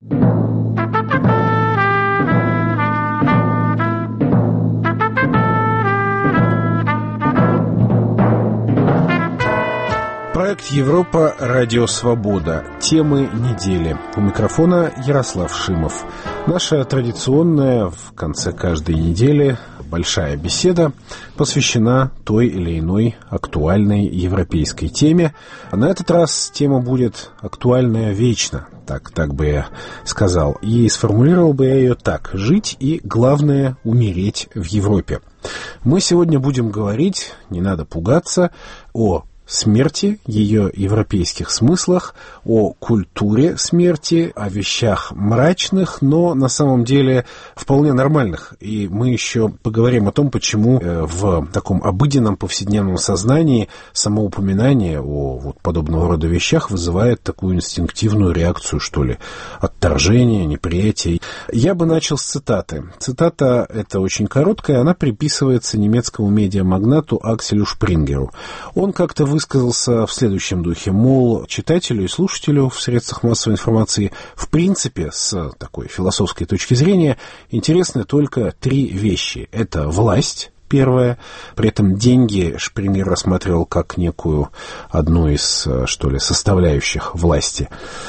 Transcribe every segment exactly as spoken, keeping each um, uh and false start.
Проект «Европа. Радио Свобода». Темы недели. У микрофона Ярослав Шимов. Наша традиционная в конце каждой недели большая беседа посвящена той или иной актуальной европейской теме. А на этот раз тема будет актуальная вечно. Так, так бы я сказал. И сформулировал бы я ее так. Жить и, главное, умереть в Европе. Мы сегодня будем говорить, не надо пугаться, о смерти, ее европейских смыслах, о культуре смерти, о вещах мрачных, но на самом деле вполне нормальных. И мы еще поговорим о том, почему в таком обыденном повседневном сознании само упоминание о вот подобного рода вещах вызывает такую инстинктивную реакцию, что ли, отторжение, неприятие. Я бы начал с цитаты. Цитата эта очень короткая, она приписывается немецкому медиамагнату Акселю Шпрингеру. Он как-то высказался в следующем духе, мол, читателю и слушателю в средствах массовой информации в принципе, с такой философской точки зрения, интересны только три вещи. Это власть, первое, при этом деньги Шпрингер рассматривал как некую одну из, что ли, составляющих власти.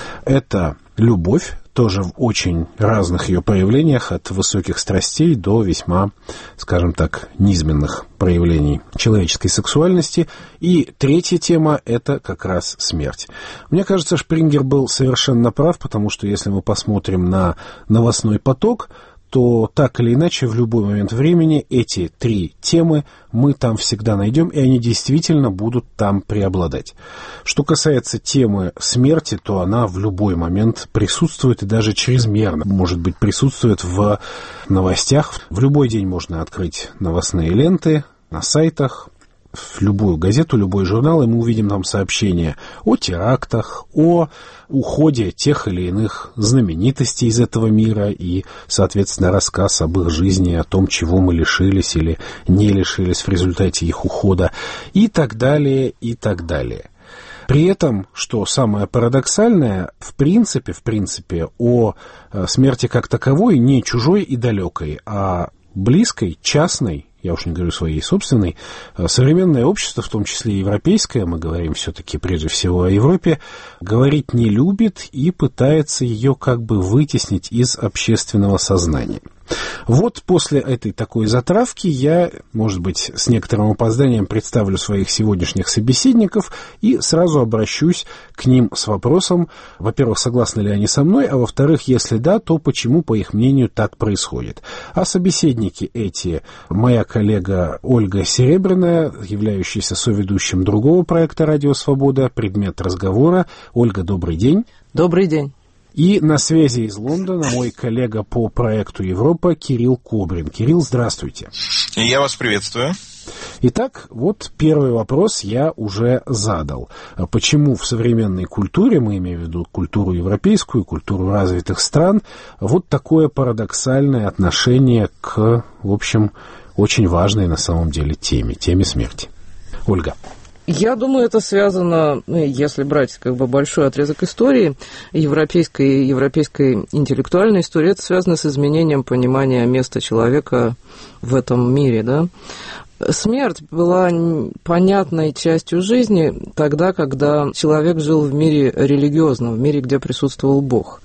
Это любовь, тоже в очень разных ее проявлениях, от высоких страстей до весьма, скажем так, низменных проявлений человеческой сексуальности. И третья тема – это как раз смерть. Мне кажется, Шпрингер был совершенно прав, потому что если мы посмотрим на новостной поток, то так или иначе в любой момент времени эти три темы мы там всегда найдем, и они действительно будут там преобладать. Что касается темы смерти, то она в любой момент присутствует и даже чрезмерно, может быть, присутствует в новостях. В любой день можно открыть новостные ленты на сайтах, в любую газету, любой журнал, и мы увидим там сообщения о терактах, о уходе тех или иных знаменитостей из этого мира и, соответственно, рассказ об их жизни, о том, чего мы лишились или не лишились в результате их ухода, и так далее, и так далее. При этом, что самое парадоксальное, в принципе, в принципе, о смерти как таковой не чужой и далекой, а близкой, частной, я уж не говорю своей собственной, современное общество, в том числе и европейское, мы говорим все-таки прежде всего о Европе, говорить не любит и пытается ее как бы вытеснить из общественного сознания. Вот после этой такой затравки я, может быть, с некоторым опозданием представлю своих сегодняшних собеседников и сразу обращусь к ним с вопросом, во-первых, согласны ли они со мной, а во-вторых, если да, то почему, по их мнению, так происходит. А собеседники эти, моя коллега Ольга Серебряная, являющаяся соведущим другого проекта «Радио Свобода», предмет разговора. Ольга, добрый день. Добрый день. И на связи из Лондона мой коллега по проекту «Европа» Кирилл Кобрин. Кирилл, здравствуйте. Я вас приветствую. Итак, вот первый вопрос я уже задал. Почему в современной культуре, мы имеем в виду культуру европейскую, культуру развитых стран, вот такое парадоксальное отношение к, в общем, очень важной на самом деле теме, теме смерти? Ольга. Я думаю, это связано, если брать как бы большой отрезок истории, европейской, европейской интеллектуальной истории, это связано с изменением понимания места человека в этом мире, да. Смерть была понятной частью жизни тогда, когда человек жил в мире религиозном, в мире, где присутствовал Бог.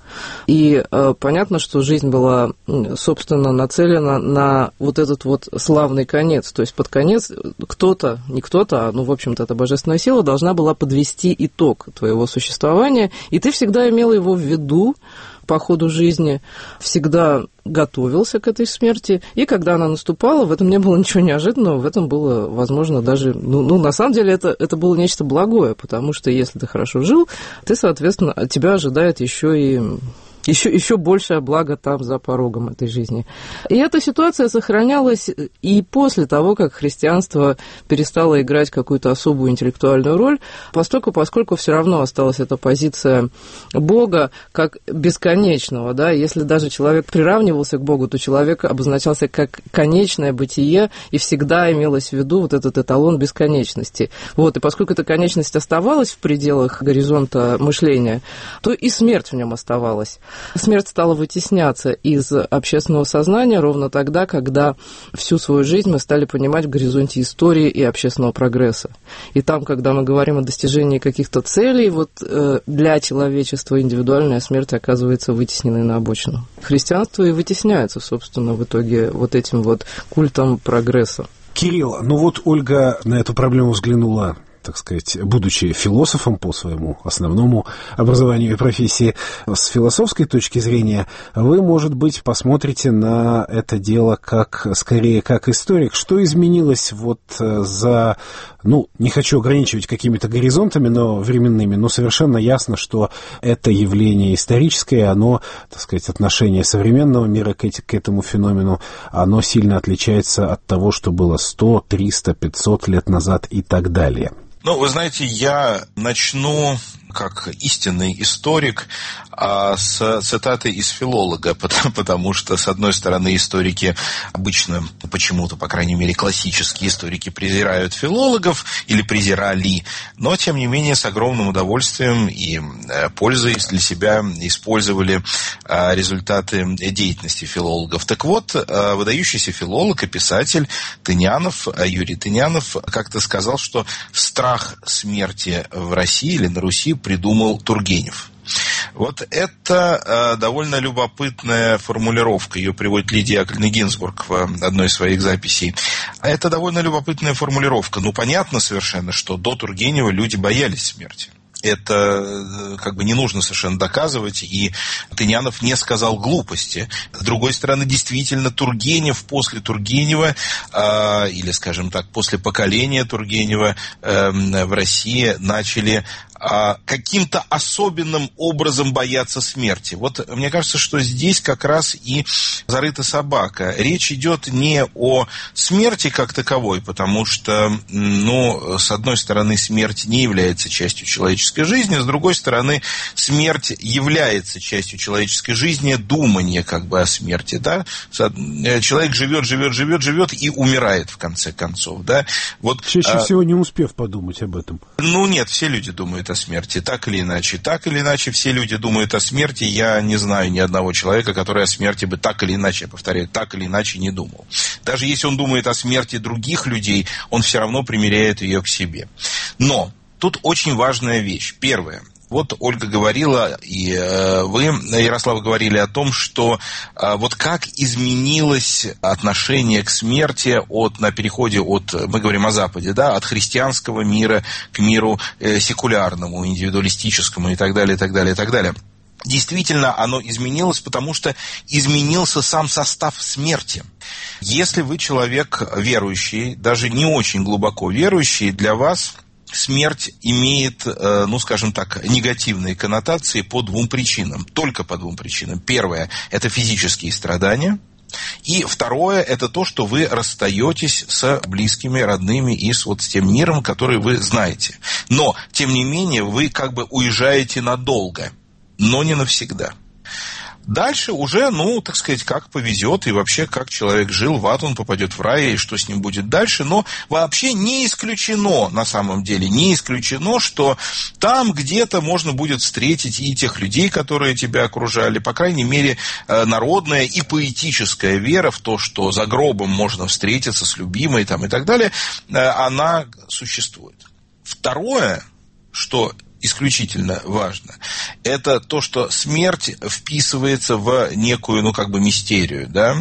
И э, понятно, что жизнь была, собственно, нацелена на вот этот вот славный конец. То есть под конец кто-то, не кто-то, а, ну, в общем-то, эта божественная сила должна была подвести итог твоего существования, и ты всегда имел его в виду по ходу жизни, всегда готовился к этой смерти, и когда она наступала, в этом не было ничего неожиданного, в этом было, возможно, даже, ну, ну на самом деле, это, это было нечто благое, потому что если ты хорошо жил, ты, соответственно, тебя ожидает еще и еще, еще большее благо там за порогом этой жизни. И эта ситуация сохранялась и после того, как христианство перестало играть какую-то особую интеллектуальную роль, поскольку, поскольку все равно осталась эта позиция Бога как бесконечного. Да? Если даже человек приравнивался к Богу, то человек обозначался как конечное бытие, и всегда имелось в виду вот этот эталон бесконечности. Вот, и поскольку эта конечность оставалась в пределах горизонта мышления, то и смерть в нем оставалась. Смерть стала вытесняться из общественного сознания ровно тогда, когда всю свою жизнь мы стали понимать в горизонте истории и общественного прогресса. И там, когда мы говорим о достижении каких-то целей, вот э, для человечества индивидуальная смерть оказывается вытесненной на обочину. Христианство и вытесняется, собственно, в итоге вот этим вот культом прогресса. Кирилл, ну вот Ольга на эту проблему взглянула, так сказать, будучи философом по своему основному образованию и профессии, с философской точки зрения, вы, может быть, посмотрите на это дело как, скорее, как историк. Что изменилось вот за, ну, не хочу ограничивать какими-то горизонтами, но временными, но совершенно ясно, что это явление историческое, оно, так сказать, отношение современного мира к, эти, к этому феномену, оно сильно отличается от того, что было сто, триста, пятьсот лет назад и так далее. Ну, вы знаете, я начну как истинный историк с цитаты из филолога, потому что, с одной стороны, историки обычно, почему-то, по крайней мере, классические историки презирают филологов или презирали, но, тем не менее, с огромным удовольствием и пользой для себя использовали результаты деятельности филологов. Так вот, выдающийся филолог и писатель Тынянов, Юрий Тынянов, как-то сказал, что страх смерти в России или на Руси придумал Тургенев. Вот это э, довольно любопытная формулировка. Ее приводит Лидия Яковлевна Гинзбург в одной из своих записей. Это довольно любопытная формулировка. Ну, понятно совершенно, что до Тургенева люди боялись смерти. Это как бы не нужно совершенно доказывать, и Тынянов не сказал глупости. С другой стороны, действительно, Тургенев после Тургенева, э, или, скажем так, после поколения Тургенева э, в России начали каким-то особенным образом бояться смерти. Вот мне кажется, что здесь как раз и зарыта собака. Речь идет не о смерти как таковой, потому что, ну, с одной стороны, смерть не является частью человеческой жизни, с другой стороны, смерть является частью человеческой жизни, думание как бы о смерти, да? Человек живет, живет, живет, живет и умирает в конце концов, да? Вот, чаще а... всего не успев подумать об этом. Ну, нет, все люди думают о смерти, так или иначе. Так или иначе, все люди думают о смерти. Я не знаю ни одного человека, который о смерти бы так или иначе, я повторяю, так или иначе не думал. Даже если он думает о смерти других людей, он все равно примеряет ее к себе. Но тут очень важная вещь. Первое. Вот Ольга говорила, и э, вы, Ярослав, говорили о том, что э, вот как изменилось отношение к смерти от, на переходе от, мы говорим о Западе, да, от христианского мира к миру э, секулярному, индивидуалистическому и так далее, и так далее, и так далее. Действительно, оно изменилось, потому что изменился сам состав смерти. Если вы человек верующий, даже не очень глубоко верующий, для вас смерть имеет, ну, скажем так, негативные коннотации по двум причинам. Только по двум причинам. Первое – это физические страдания. И второе – это то, что вы расстаетесь с близкими, родными и с, вот, с тем миром, который вы знаете. Но, тем не менее, вы как бы уезжаете надолго, но не навсегда. Дальше уже, ну, так сказать, как повезет, и вообще, как человек жил, в ад он попадет в рай, и что с ним будет дальше. Но вообще не исключено, на самом деле, не исключено, что там где-то можно будет встретить и тех людей, которые тебя окружали. По крайней мере, народная и поэтическая вера в то, что за гробом можно встретиться с любимой там, и так далее, она существует. Второе, что исключительно важно, это то, что смерть вписывается в некую, ну, как бы мистерию, да.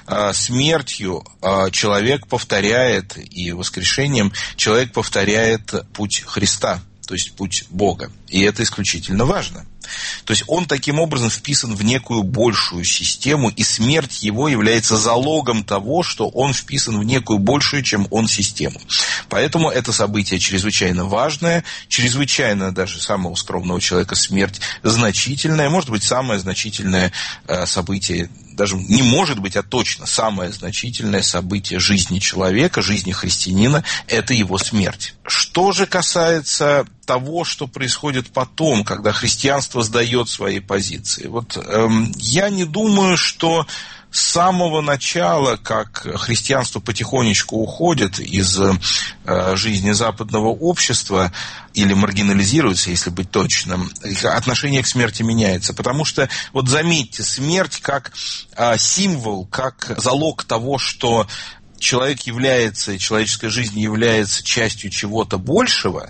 Смертью человек повторяет, и воскрешением человек повторяет путь Христа, то есть путь Бога. И это исключительно важно. То есть он таким образом вписан в некую большую систему, и смерть его является залогом того, что он вписан в некую большую, чем он, систему. Поэтому это событие чрезвычайно важное, чрезвычайно даже самого скромного человека смерть значительная, может быть, самое значительное событие, даже не может быть, а точно самое значительное событие жизни человека, жизни христианина, это его смерть. Что же касается того, что происходит потом, когда христианство сдает свои позиции. Вот эм, я не думаю, что С самого начала, как христианство потихонечку уходит из э, жизни западного общества или маргинализируется, если быть точным, отношение к смерти меняется. Потому что, вот заметьте, смерть как э, символ, как залог того, что человек является, человеческая жизнь является частью чего-то большего,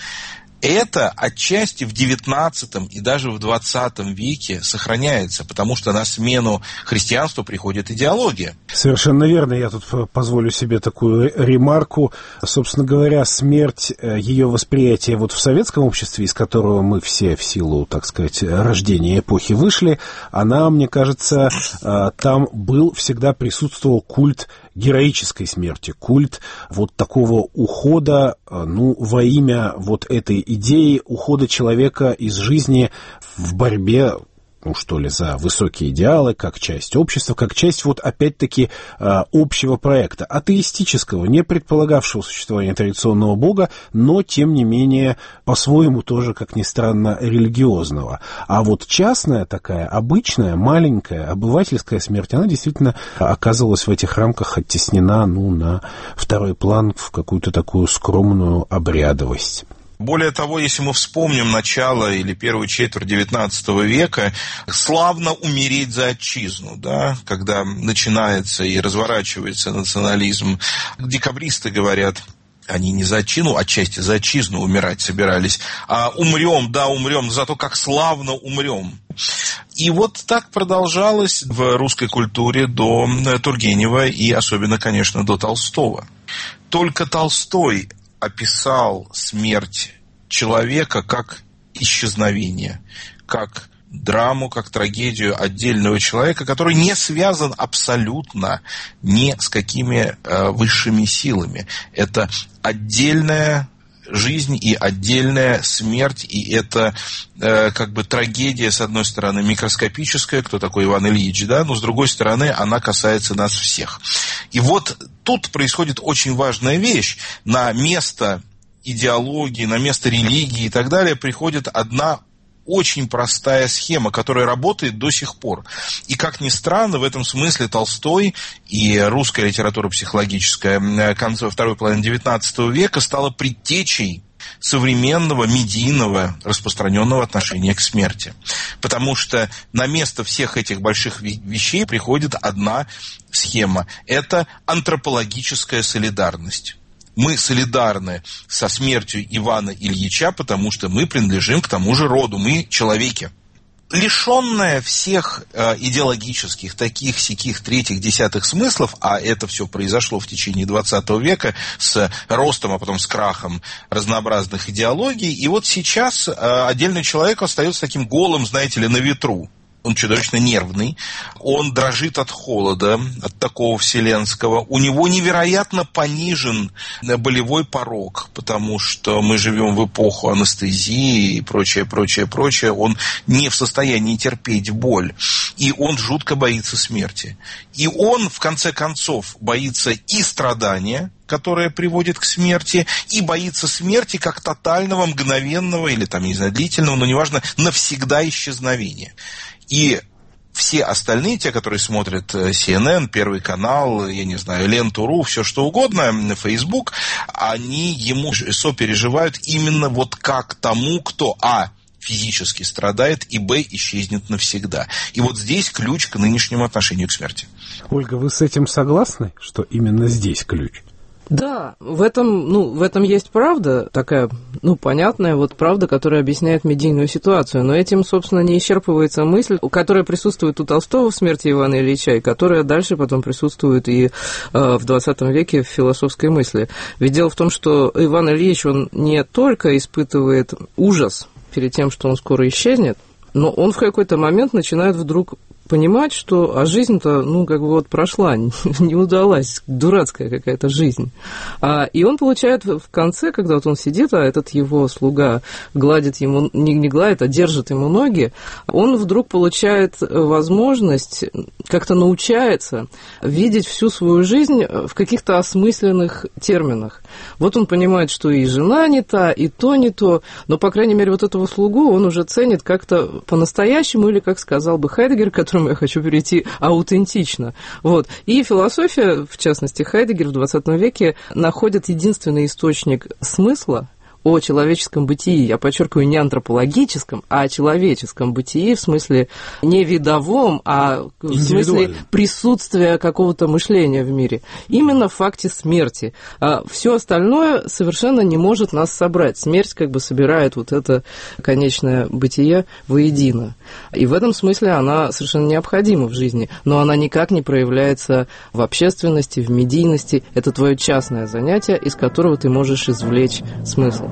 это отчасти в девятнадцатом и даже в двадцатом веке сохраняется, потому что на смену христианству приходит идеология. Совершенно верно. Я тут позволю себе такую ремарку. Собственно говоря, смерть, ее восприятие вот в советском обществе, из которого мы все в силу, так сказать, рождения эпохи вышли, она, мне кажется, там был, всегда присутствовал культ героической смерти, культ вот такого ухода, ну, во имя вот этой идеи ухода человека из жизни в борьбе, ну, что ли, за высокие идеалы, как часть общества, как часть, вот, опять-таки, общего проекта, атеистического, не предполагавшего существования традиционного бога, но, тем не менее, по-своему тоже, как ни странно, религиозного. А вот частная такая, обычная, маленькая, обывательская смерть, она действительно оказывалась в этих рамках оттеснена, ну, на второй план, в какую-то такую скромную обрядовость. Более того, если мы вспомним начало или первую четверть девятнадцатого века, славно умереть за отчизну, да, когда начинается и разворачивается национализм. Декабристы говорят, они не за отчизну, отчасти за отчизну умирать собирались, а умрем, да, умрем, зато как славно умрем. И вот так продолжалось в русской культуре до Тургенева и особенно, конечно, до Толстого. Только Толстой описал смерть человека как исчезновение, как драму, как трагедию отдельного человека, который не связан абсолютно ни с какими э, высшими силами. Это отдельная жизнь и отдельная смерть, и это э, как бы трагедия, с одной стороны, микроскопическая, кто такой Иван Ильич, да, но с другой стороны, она касается нас всех. И вот тут происходит очень важная вещь. На место идеологии, на место религии и так далее приходит одна очень простая схема, которая работает до сих пор. И, как ни странно, в этом смысле Толстой и русская литература психологическая конца второй половины девятнадцатого века стала предтечей современного, медийного, распространенного отношения к смерти. Потому что на место всех этих больших вещей приходит одна схема. Это антропологическая солидарность. Мы солидарны со смертью Ивана Ильича, потому что мы принадлежим к тому же роду, мы человеки. Лишенная всех э, идеологических, таких, сяких, третьих, десятых смыслов, а это все произошло в течение двадцатого века с ростом, а потом с крахом разнообразных идеологий, и вот сейчас э, отдельный человек остается таким голым, знаете ли, на ветру. Он чудовищно нервный, он дрожит от холода, от такого вселенского. У него невероятно понижен болевой порог, потому что мы живем в эпоху анестезии и прочее, прочее, прочее. Он не в состоянии терпеть боль, и он жутко боится смерти. И он, в конце концов, боится и страдания, которое приводит к смерти, и боится смерти как тотального, мгновенного или, там, не знаю, длительного, но неважно, навсегда исчезновения. И все остальные, те, которые смотрят си эн эн, Первый канал, я не знаю, Ленту.ру, все что угодно, Facebook, они ему сопереживают именно вот как тому, кто, а, физически страдает, и, б, исчезнет навсегда. И вот здесь ключ к нынешнему отношению к смерти. Ольга, вы с этим согласны, что именно здесь ключ? Да, в этом, ну, в этом есть правда, такая, ну, понятная вот правда, которая объясняет медийную ситуацию, но этим, собственно, не исчерпывается мысль, которая присутствует у Толстого в «Смерти Ивана Ильича», и которая дальше потом присутствует и э, в двадцатом веке в философской мысли. Ведь дело в том, что Иван Ильич, он не только испытывает ужас перед тем, что он скоро исчезнет, но он в какой-то момент начинает вдруг понимать, что а жизнь-то, ну, как бы вот прошла, не удалась, дурацкая какая-то жизнь. А, и он получает в конце, когда вот он сидит, а этот его слуга гладит ему, не, не гладит, а держит ему ноги, он вдруг получает возможность, как-то научается видеть всю свою жизнь в каких-то осмысленных терминах. Вот он понимает, что и жена не та, и то не то, но, по крайней мере, вот этого слугу он уже ценит как-то по-настоящему, или, как сказал бы Хайдеггер, к которому я хочу перейти, аутентично. Вот. И философия, в частности, Хайдеггер в двадцатом веке находит единственный источник смысла о человеческом бытии, я подчеркиваю, не антропологическом, а о человеческом бытии, в смысле не видовом, а в смысле присутствия какого-то мышления в мире. Именно в факте смерти. А все остальное совершенно не может нас собрать. Смерть как бы собирает вот это конечное бытие воедино. И в этом смысле она совершенно необходима в жизни, но она никак не проявляется в общественности, в медийности. Это твое частное занятие, из которого ты можешь извлечь смысл.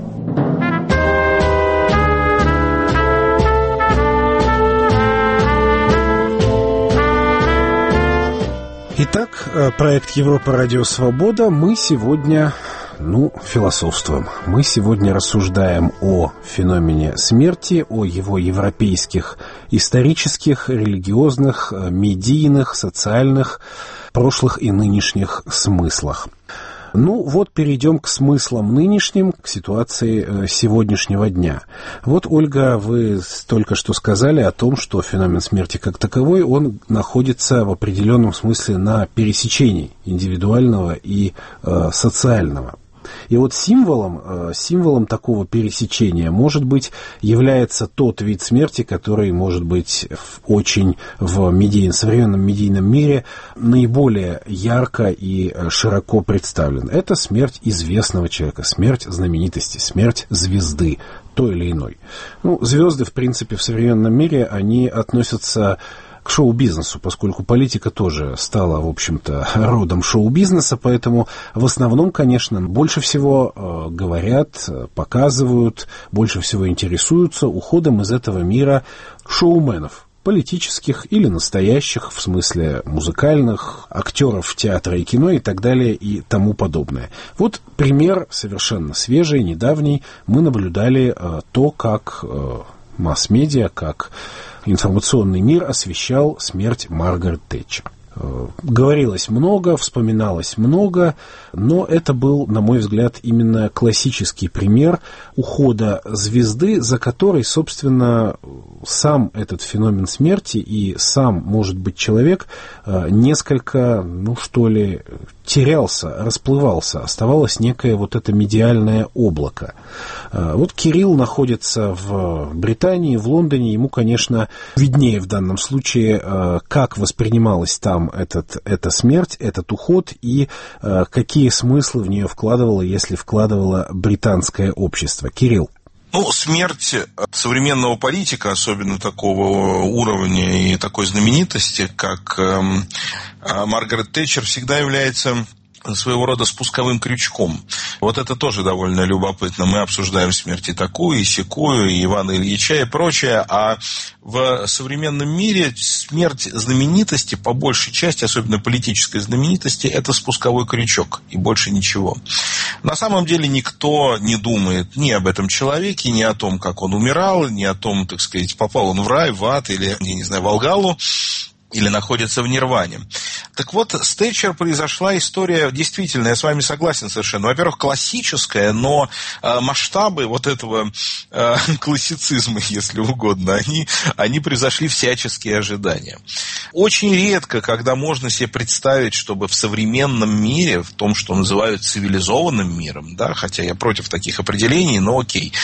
Итак, проект Европа Радио Свобода. Мы сегодня, ну, философствуем. Мы сегодня рассуждаем о феномене смерти, о его европейских исторических, религиозных, медийных, социальных, прошлых и нынешних смыслах. Ну, вот перейдем к смыслам нынешним, к ситуации сегодняшнего дня. Вот, Ольга, вы только что сказали о том, что феномен смерти как таковой, он находится в определенном смысле на пересечении индивидуального и э, социального. И вот символом, символом такого пересечения, может быть, является тот вид смерти, который, может быть, очень в медийном, современном медийном мире наиболее ярко и широко представлен. Это смерть известного человека, смерть знаменитости, смерть звезды, той или иной. Ну, звезды, в принципе, в современном мире, они относятся к шоу-бизнесу, поскольку политика тоже стала, в общем-то, родом шоу-бизнеса, поэтому в основном, конечно, больше всего э, говорят, показывают, больше всего интересуются уходом из этого мира шоуменов, политических или настоящих, в смысле музыкальных, актеров театра и кино и так далее и тому подобное. Вот пример совершенно свежий, недавний. Мы наблюдали э, то, как э, масс-медиа, как информационный мир освещал смерть Маргарет Тэтчер. Говорилось много, вспоминалось много, но это был, на мой взгляд, именно классический пример ухода звезды, за которой, собственно, сам этот феномен смерти и сам, может быть, человек несколько, ну что ли, терялся, расплывался, оставалось некое вот это медиальное облако. Вот Кирилл находится в Британии, в Лондоне, ему, конечно, виднее в данном случае, как воспринималась там этот, эта смерть, этот уход и какие смыслы в нее вкладывало, если вкладывало британское общество. Кирилл. Ну, смерть современного политика, особенно такого уровня и такой знаменитости, как э, Маргарет Тэтчер, всегда является своего рода спусковым крючком. Вот это тоже довольно любопытно. Мы обсуждаем смерть и такую, и сякую, и Ивана Ильича, и прочее. А в современном мире смерть знаменитости, по большей части, особенно политической знаменитости, это спусковой крючок, и больше ничего. На самом деле никто не думает ни об этом человеке, ни о том, как он умирал, ни о том, так сказать, попал он в рай, в ад или, я не знаю, в Алгалу, или находится в нирване. Так вот, с Тэтчер произошла история, действительно, я с вами согласен совершенно. Во-первых, классическая, но э, масштабы вот этого э, классицизма, если угодно, они, они превзошли всяческие ожидания. Очень редко, когда можно себе представить, чтобы в современном мире, в том, что называют цивилизованным миром, да, хотя я против таких определений, но окей,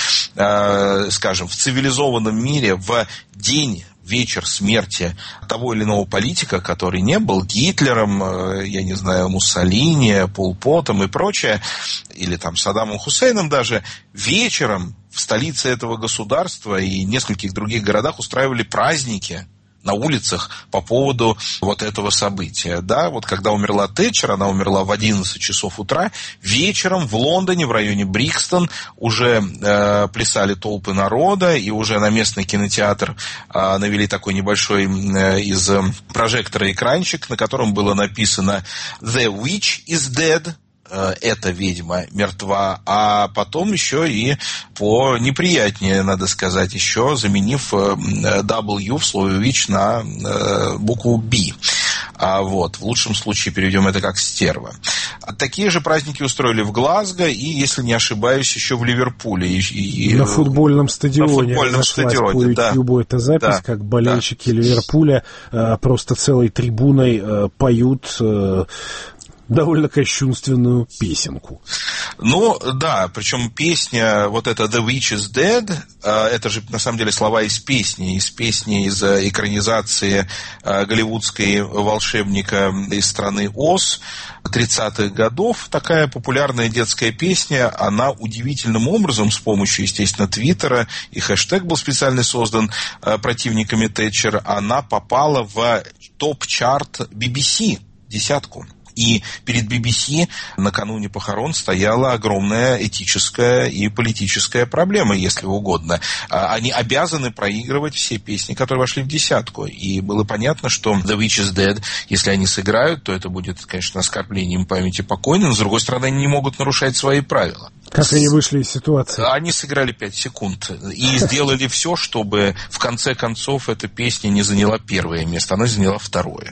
э, скажем, в цивилизованном мире в день, вечер смерти того или иного политика, который не был Гитлером, я не знаю, Муссолини, Пол Потом и прочее, или там Саддамом Хусейном даже, вечером в столице этого государства и нескольких других городах устраивали праздники на улицах по поводу вот этого события. Да, вот когда умерла Тэтчер, она умерла в одиннадцать часов утра, вечером в Лондоне, в районе Брикстон, уже э, плясали толпы народа, и уже на местный кинотеатр э, навели такой небольшой э, из э, прожектора экранчик, на котором было написано «The witch is dead», эта ведьма мертва, а потом еще и по неприятнее, надо сказать, еще заменив W в слове witch на букву B. А вот, в лучшем случае переведем это как «стерва». Такие же праздники устроили в Глазго и, если не ошибаюсь, еще в Ливерпуле. И, и, на футбольном стадионе. На футбольном стадионе, по Ютьюбу да. эта запись, да, как болельщики да. Ливерпуля э, просто целой трибуной э, поют э, довольно кощунственную песенку. Ну, да, причем песня, вот эта «The Witch is Dead», это же, на самом деле, слова из песни, из песни, из экранизации голливудской волшебника из страны Оз тридцатых годов. Такая популярная детская песня, она удивительным образом, с помощью, естественно, Твиттера, и хэштег был специально создан противниками Тэтчер, она попала в топ-чарт би би си, десятку. И перед би би си накануне похорон стояла огромная этическая и политическая проблема, если угодно. Они обязаны проигрывать все песни, которые вошли в десятку. И было понятно, что «The Witch is Dead», если они сыграют, то это будет, конечно, оскорблением памяти покойной, но, с другой стороны, они не могут нарушать свои правила. Как они вышли из ситуации? Они сыграли пять секунд и сделали все, чтобы в конце концов эта песня не заняла первое место, она заняла второе.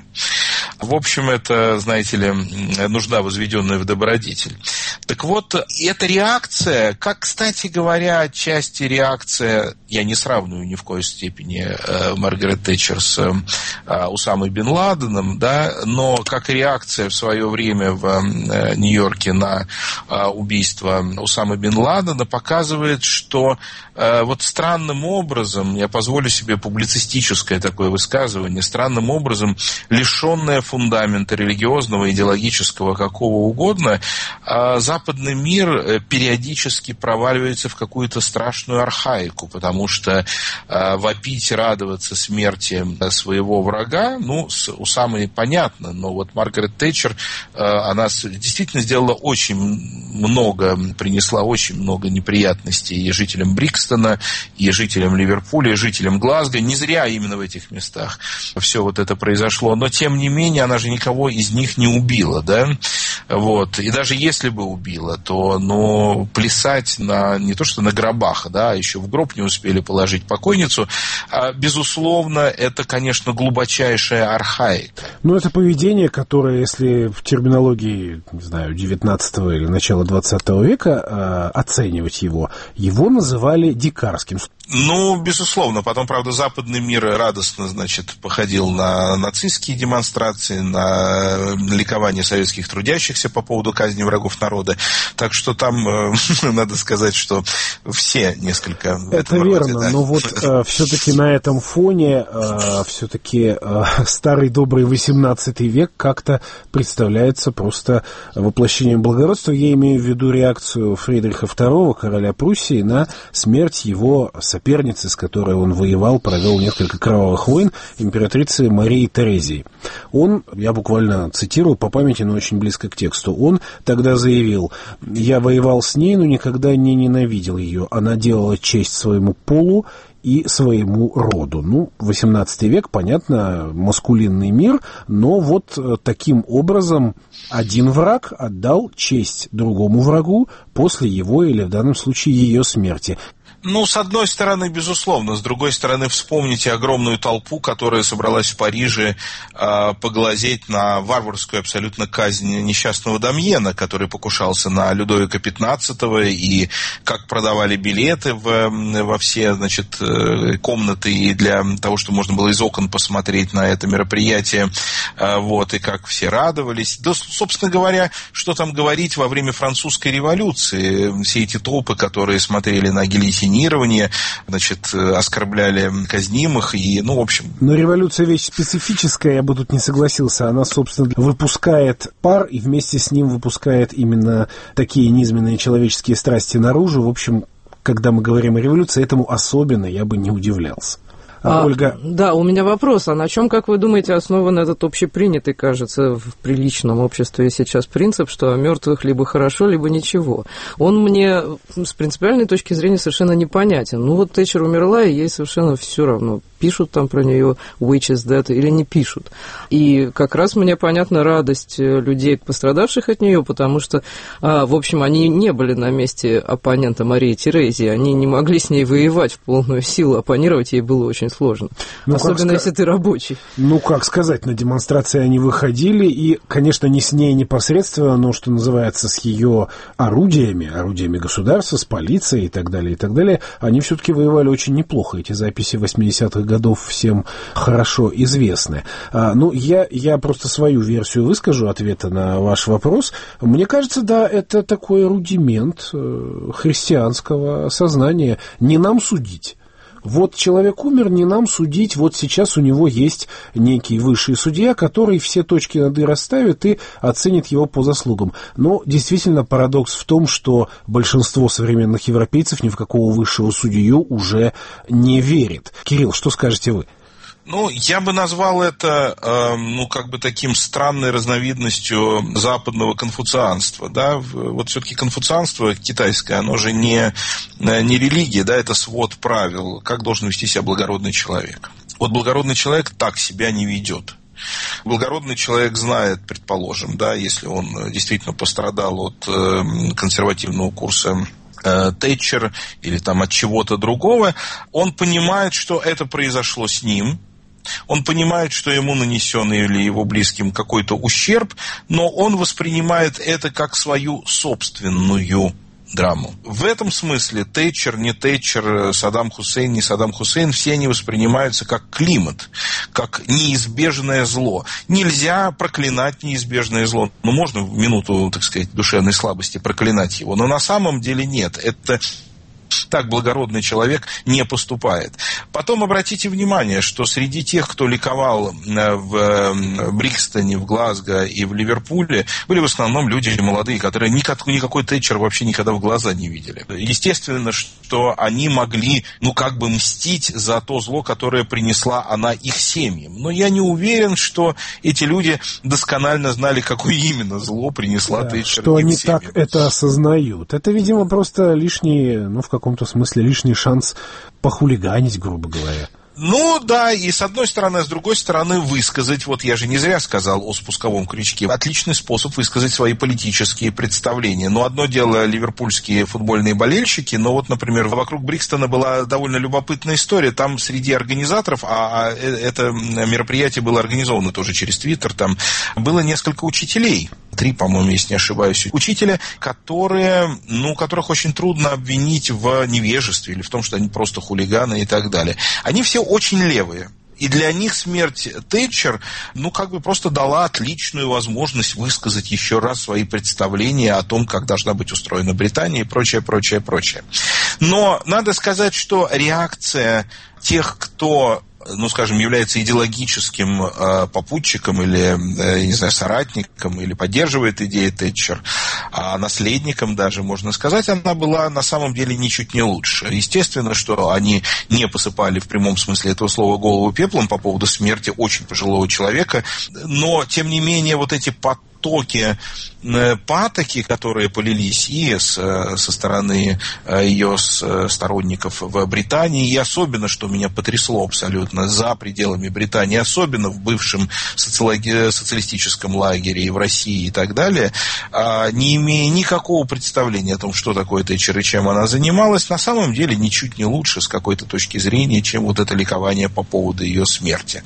В общем, это, знаете ли, нужда, возведенная в добродетель. Так вот, эта реакция, как, кстати говоря, отчасти реакция, я не сравниваю ни в коей степени э, Маргарет Тэтчер с э, Усамой бен Ладеном, да, но как реакция в свое время в э, Нью-Йорке на э, убийство Усамы бен Ладена показывает, что э, вот странным образом, я позволю себе публицистическое такое высказывание, странным образом, лишенная фундамента религиозного, идеологического, какого угодно, э, западный мир периодически проваливается в какую-то страшную архаику, потому что э, вопить, радоваться смерти своего врага, ну, с Усамой понятно, но вот Маргарет Тэтчер, э, она действительно сделала очень много, принесла очень много неприятностей и жителям Брикстона, и жителям Ливерпуля, и жителям Глазго. Не зря именно в этих местах все вот это произошло, но тем не менее она же никого из них не убила, да, вот, и даже если бы убила, то, ну, плясать на, не то что на гробах, да, еще в гроб не успели положить покойницу, а, безусловно, это, конечно, глубочайшая архаика. Ну, это поведение, которое, если в терминологии, не знаю, девятнадцатого или начала двадцатого века э, оценивать его, его называли дикарским. Ну, безусловно. Потом, правда, западный мир радостно, значит, походил на нацистские демонстрации, на ликование советских трудящихся по поводу казни врагов народа. Так что там, э, надо сказать, что все несколько... Это верно, роде, да. Но вот э, все-таки на этом фоне э, все-таки э, старый добрый восемнадцатый век как-то представляется просто воплощением благородства. Я имею в виду реакцию Фридриха второго, короля Пруссии, на смерть его соперницы, с которой он воевал, провел несколько кровавых войн, императрицы Марии Терезии. Он, я буквально цитирую по памяти, но очень близко к тексту, он тогда заявил: «Я воевал с ней, но никогда не ненавидел ее. Она делала честь своему полу и своему роду». Ну, восемнадцатый век, понятно, маскулинный мир, но вот таким образом один враг отдал честь другому врагу после его или в данном случае ее смерти. Ну, с одной стороны, безусловно. С другой стороны, вспомните огромную толпу, которая собралась в Париже э, поглазеть на варварскую абсолютно казнь несчастного Дамьена, который покушался на Людовика пятнадцатого, и как продавали билеты в, во все, значит, комнаты, и для того, чтобы можно было из окон посмотреть на это мероприятие, э, вот, и как все радовались. Да, собственно говоря, что там говорить, во время французской революции все эти толпы, которые смотрели на гильотинирование, значит, оскорбляли казнимых, и, ну, в общем... Но революция вещь специфическая, я бы тут не согласился. Она, собственно, выпускает пар, и вместе с ним выпускает именно такие низменные человеческие страсти наружу. В общем, когда мы говорим о революции, этому особенно я бы не удивлялся. А, Ольга. Да, у меня вопрос. А на чем, как вы думаете, основан этот общепринятый, кажется, в приличном обществе сейчас принцип, что о мертвых либо хорошо, либо ничего? Он мне с принципиальной точки зрения совершенно непонятен. Ну вот Тэтчер умерла, и ей совершенно все равно, пишут там про нее «Witch is dead» или не пишут. И как раз мне понятна радость людей, пострадавших от нее, потому что, в общем, они не были на месте оппонента Марии Терезии, они не могли с ней воевать в полную силу, оппонировать ей было очень сложно. Ну, особенно, если ты рабочий. Ну, как сказать, на демонстрации они выходили, и, конечно, не с ней непосредственно, но, что называется, с ее орудиями, орудиями государства, с полицией и так далее, и так далее, они все-таки воевали очень неплохо. Эти записи восьмидесятых годов всем хорошо известны. А, ну, я, я просто свою версию выскажу ответа на ваш вопрос. Мне кажется, да, это такой рудимент христианского сознания. Не нам судить. Вот человек умер, не нам судить, вот сейчас у него есть некий высший судья, который все точки над «и» расставит и оценит его по заслугам. Но действительно парадокс в том, что большинство современных европейцев ни в какого высшего судью уже не верит. Кирилл, что скажете вы? Ну, я бы назвал это, э, ну, как бы таким странной разновидностью западного конфуцианства, да, вот все-таки конфуцианство китайское, оно же не, не религия, да, это свод правил, как должен вести себя благородный человек. Вот благородный человек так себя не ведет. Благородный человек знает, предположим, да, если он действительно пострадал от э, консервативного курса Тэтчер или там от чего-то другого, он понимает, что это произошло с ним. Он понимает, что ему нанесен или его близким какой-то ущерб, но он воспринимает это как свою собственную драму. В этом смысле Тэтчер, не Тэтчер, Саддам Хусейн, не Саддам Хусейн, все они воспринимаются как климат, как неизбежное зло. Нельзя проклинать неизбежное зло. Ну, можно в минуту, так сказать, душевной слабости проклинать его, но на самом деле нет. Это... Так благородный человек не поступает. Потом обратите внимание, что среди тех, кто ликовал в Брикстоне, в Глазго и в Ливерпуле, были в основном люди молодые, которые никак, никакой Тэтчер вообще никогда в глаза не видели. Естественно, что они могли, ну, как бы мстить за то зло, которое принесла она их семьям. Но я не уверен, что эти люди досконально знали, какое именно зло принесла да, Тэтчер что их они семьям. Так это осознают. Это, видимо, просто лишний, ну, в каком-то смысле лишний шанс похулиганить, грубо говоря. Ну, да, и с одной стороны, а с другой стороны высказать, вот я же не зря сказал о спусковом крючке, отличный способ высказать свои политические представления. Но одно дело ливерпульские футбольные болельщики, но вот, например, вокруг Брикстона была довольно любопытная история, там среди организаторов, а, а это мероприятие было организовано тоже через Твиттер, там было несколько учителей, три, по-моему, если не ошибаюсь, учителя, которые, ну, которых очень трудно обвинить в невежестве или в том, что они просто хулиганы и так далее. Они все очень левые. И для них смерть Тэтчер, ну, как бы просто дала отличную возможность высказать еще раз свои представления о том, как должна быть устроена Британия и прочее, прочее, прочее. Но надо сказать, что реакция тех, кто, ну, скажем, является идеологическим э, попутчиком или, э, не знаю, соратником, или поддерживает идеи Тэтчер, а наследником даже, можно сказать, она была на самом деле ничуть не лучше. Естественно, что они не посыпали в прямом смысле этого слова голову пеплом по поводу смерти очень пожилого человека, но, тем не менее, вот эти потоки, токи патоки, которые полились и с, со стороны ее сторонников в Британии, и особенно, что меня потрясло абсолютно, за пределами Британии, особенно в бывшем социологи- социалистическом лагере и в России и так далее, не имея никакого представления о том, что такое Тэтчер и чем она занималась, на самом деле ничуть не лучше с какой-то точки зрения, чем вот это ликование по поводу ее смерти.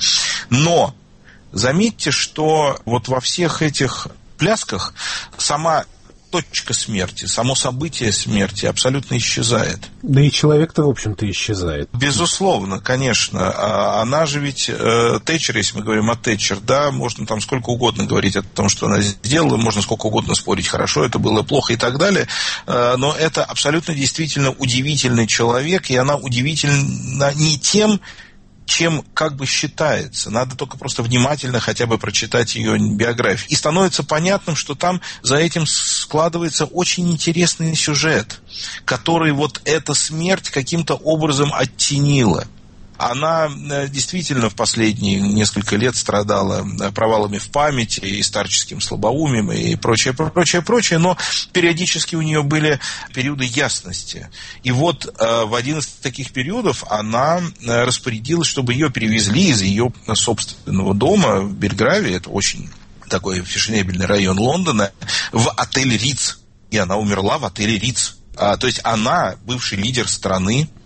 Но заметьте, что вот во всех этих плясках сама точка смерти, само событие смерти абсолютно исчезает. Да и человек-то, в общем-то, исчезает. Безусловно, конечно. Она же ведь, Тэтчер, если мы говорим о Тэтчер, да, можно там сколько угодно говорить о том, что она сделала, можно сколько угодно спорить, хорошо это было, плохо и так далее, но это абсолютно действительно удивительный человек, и она удивительна не тем, чем как бы считается. Надо только просто внимательно хотя бы прочитать ее биографию. И становится понятным, что там за этим складывается очень интересный сюжет, который вот эта смерть каким-то образом оттенила. Она действительно в последние несколько лет страдала провалами в памяти и старческим слабоумием и прочее, прочее, прочее, но периодически у нее были периоды ясности. И вот в один из таких периодов она распорядилась, чтобы ее перевезли из ее собственного дома в Бельгравии, это очень такой фешенебельный район Лондона, в отель Риц. И она умерла в отеле Риц. А, то есть она, бывший лидер страны,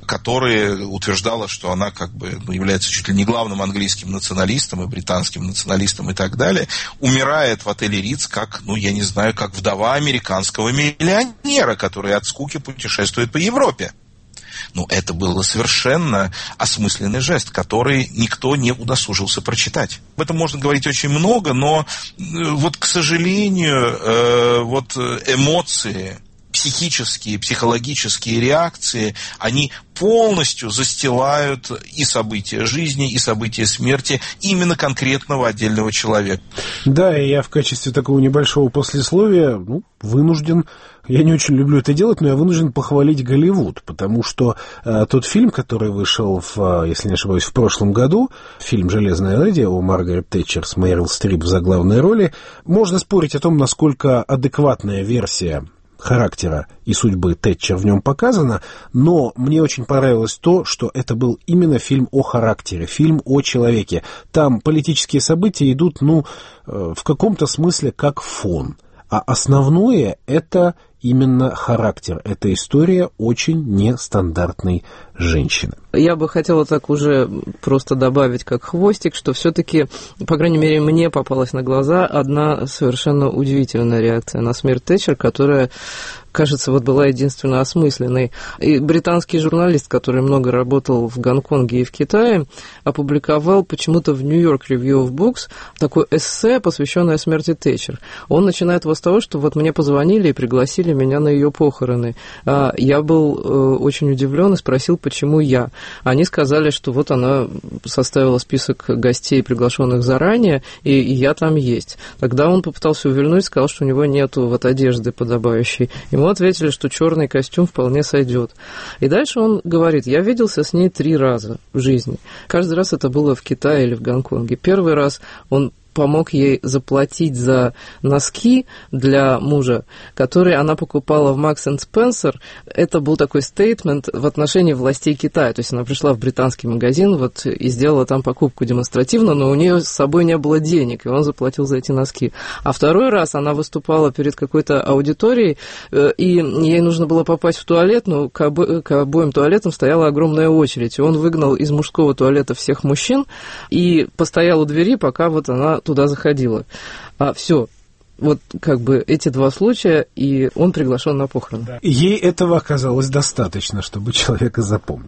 которая утверждала, что она как бы ну, является чуть ли не главным английским националистом и британским националистом и так далее, умирает в отеле Ритц как, ну, я не знаю, как вдова американского миллионера, который от скуки путешествует по Европе. Ну, это был совершенно осмысленный жест, который никто не удосужился прочитать. Об этом можно говорить очень много, но вот, к сожалению, э, вот эмоции, психические, психологические реакции, они полностью застилают и события жизни, и события смерти именно конкретного отдельного человека. Да, и я в качестве такого небольшого послесловия ну, вынужден, я не очень люблю это делать, но я вынужден похвалить Голливуд, потому что э, тот фильм, который вышел, в, если не ошибаюсь, в прошлом году, фильм «Железная леди» о Маргарет Тэтчер с Мэрил Стрип в заглавной роли, можно спорить о том, насколько адекватная версия характера и судьбы Тэтчер в нем показано, но мне очень понравилось то, что это был именно фильм о характере, фильм о человеке. Там политические события идут, ну, в каком-то смысле как фон, а основное — это именно характер. Это история очень нестандартной женщины. Я бы хотела так уже просто добавить как хвостик, что все-таки, по крайней мере, мне попалась на глаза одна совершенно удивительная реакция на смерть Тэтчер, которая, кажется, вот была единственно осмысленной. И британский журналист, который много работал в Гонконге и в Китае, опубликовал почему-то в New York Review of Books такое эссе, посвященное смерти Тэтчер. Он начинает его с того, что вот мне позвонили и пригласили меня на ее похороны. Я был очень удивлен и спросил, почему я. Они сказали, что вот она составила список гостей, приглашенных заранее, и, и я там есть. Тогда он попытался увильнуть, сказал, что у него нету вот одежды подобающей. Ему ответили, что черный костюм вполне сойдет. И дальше он говорит, я виделся с ней три раза в жизни. Каждый раз это было в Китае или в Гонконге. Первый раз он помог ей заплатить за носки для мужа, которые она покупала в Marks энд Spencer. Это был такой стейтмент в отношении властей Китая. То есть она пришла в британский магазин вот, и сделала там покупку демонстративно, но у нее с собой не было денег, и он заплатил за эти носки. А второй раз она выступала перед какой-то аудиторией, и ей нужно было попасть в туалет, но к, обо- к обоим туалетам стояла огромная очередь, и он выгнал из мужского туалета всех мужчин и постоял у двери, пока вот она туда заходила. А все, вот как бы эти два случая, и он приглашен на похороны. Да. Ей этого оказалось достаточно, чтобы человека запомнить.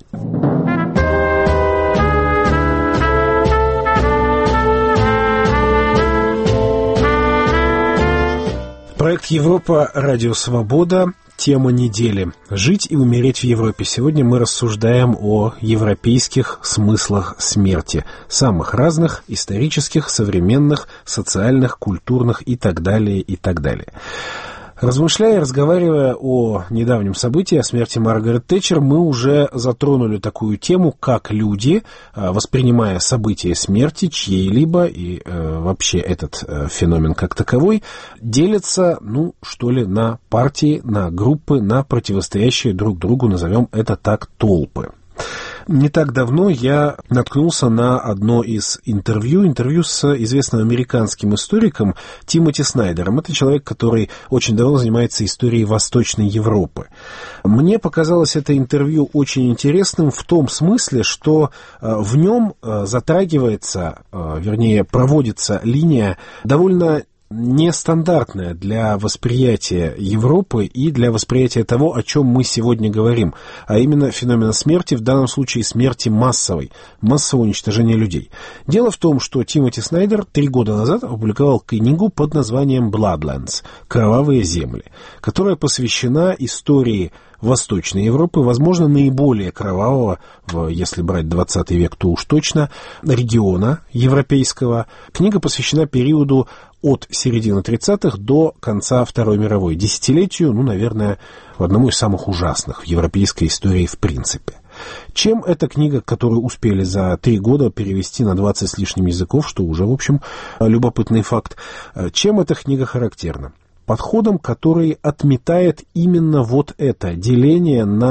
Проект «Европа. Радио Свобода». Тема недели. Жить и умереть в Европе. Сегодня мы рассуждаем о европейских смыслах смерти. Самых разных, исторических, современных, социальных, культурных и так далее, и так далее. Размышляя и разговаривая о недавнем событии, о смерти Маргарет Тэтчер, мы уже затронули такую тему, как люди, воспринимая события смерти чьей-либо и э, вообще этот э, феномен как таковой, делятся, ну, что ли, на партии, на группы, на противостоящие друг другу, назовем это так, толпы. Не так давно я наткнулся на одно из интервью, интервью с известным американским историком Тимоти Снайдером. Это человек, который очень давно занимается историей Восточной Европы. Мне показалось это интервью очень интересным в том смысле, что в нем затрагивается, вернее, проводится линия довольно нестандартная для восприятия Европы и для восприятия того, о чем мы сегодня говорим, а именно феномена смерти, в данном случае смерти массовой, массового уничтожения людей. Дело в том, что Тимоти Снайдер три года назад опубликовал книгу под названием «Bloodlands» «Кровавые земли», которая посвящена истории Восточной Европы, возможно, наиболее кровавого, если брать двадцатый век, то уж точно, региона европейского. Книга посвящена периоду от середины тридцатых до конца Второй мировой, десятилетию, ну, наверное, одному из самых ужасных в европейской истории в принципе. Чем эта книга, которую успели за три года перевести на двадцать с лишним языков, что уже, в общем, любопытный факт, чем эта книга характерна? Подходом, который отметает именно вот это деление на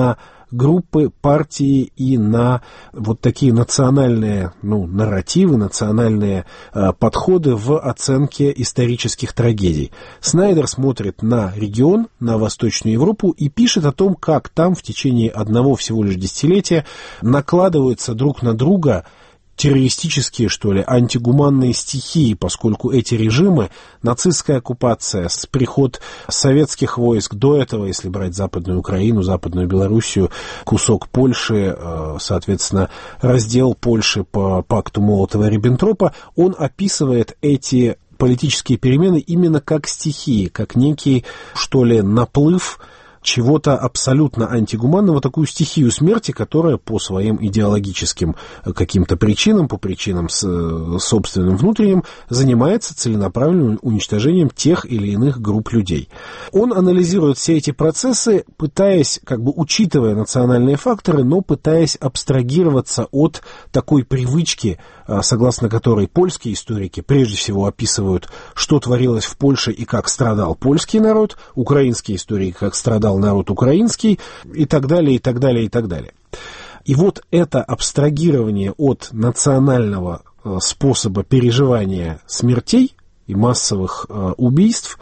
группы, партии и на вот такие национальные, ну, нарративы, национальные э, подходы в оценке исторических трагедий. Снайдер смотрит на регион, на Восточную Европу и пишет о том, как там в течение одного всего лишь десятилетия накладываются друг на друга террористические, что ли, антигуманные стихии, поскольку эти режимы, нацистская оккупация, приход советских войск, до этого, если брать Западную Украину, Западную Белоруссию, кусок Польши, соответственно, раздел Польши по пакту Молотова-Риббентропа, он описывает эти политические перемены именно как стихии, как некий, что ли, наплыв чего-то абсолютно антигуманного, такую стихию смерти, которая по своим идеологическим каким-то причинам, по причинам собственным внутренним, занимается целенаправленным уничтожением тех или иных групп людей. Он анализирует все эти процессы, пытаясь, как бы учитывая национальные факторы, но пытаясь абстрагироваться от такой привычки, согласно которой польские историки прежде всего описывают, что творилось в Польше и как страдал польский народ, украинские историки, как страдал народ украинский, и так далее, и так далее, и так далее. И вот это абстрагирование от национального способа переживания смертей и массовых убийств,